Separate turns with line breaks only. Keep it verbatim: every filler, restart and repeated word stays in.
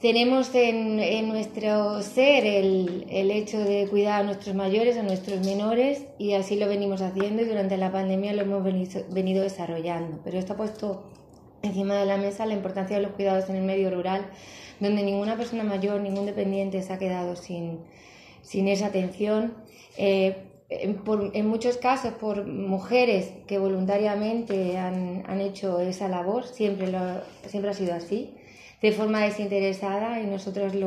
Tenemos en, en nuestro ser el, el hecho de cuidar a nuestros mayores, a nuestros menores, y así lo venimos haciendo y durante la pandemia lo hemos venido, venido desarrollando. Pero esto ha puesto encima de la mesa la importancia de los cuidados en el medio rural, donde ninguna persona mayor, ningún dependiente se ha quedado sin, sin esa atención. Eh, en, por, en muchos casos por mujeres que voluntariamente han, han hecho esa labor, siempre, lo, siempre ha sido así, de forma desinteresada, y nosotros lo